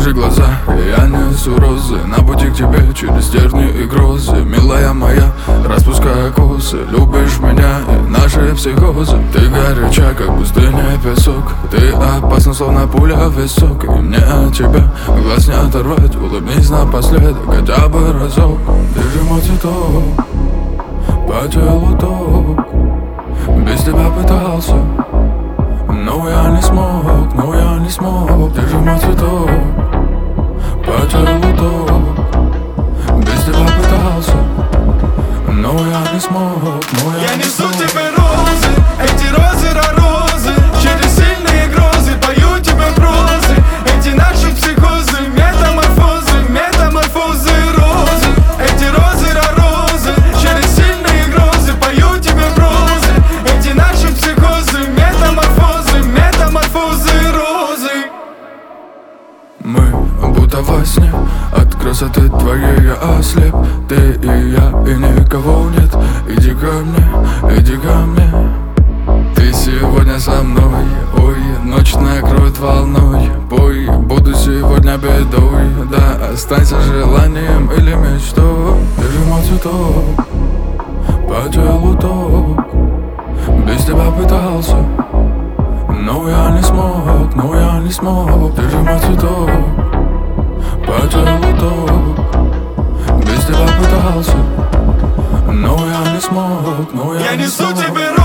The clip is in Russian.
Закрой глаза, я несу розы на пути к тебе через тернии и грозы. Милая моя, распуская косы, любишь меня и наши психозы. Ты горяча, как пустыня и песок. Ты опасна, словно пуля в висок. И мне от тебя глаз не оторвать. Улыбнись напоследок, хотя бы разок. Ты же мой цветок, по телу ток. Без тебя пытался, но я не смог, но я не смог. Ты же мой цветок, по телу ток. Без тебя пытался, но я не смог, но я не смог. Я несу тебе розы, эти розы розы. Через сильные грозы пою тебе прозы. Эти наши психозы, метаморфозы, метаморфозы розы. Эти розы розы. Через сильные грозы пою тебе прозы. Эти наши психозы, метаморфозы, метаморфозы розы. Мы будто во сне, от красоты твоей я ослеп. Ты и я, и никого нет. Иди ко мне, иди ко мне. Ты сегодня со мной, ой, ночь накроет волной. Пой, буду сегодня бедой. Да, останься желанием или мечтой. Ты же мой цветок, по телу ток. Без тебя пытался, но я не смог, но я не смог. Ты же мой цветок, по телу ток. Без тебя пытался, но я не смог, но я не Я несу смог. тебе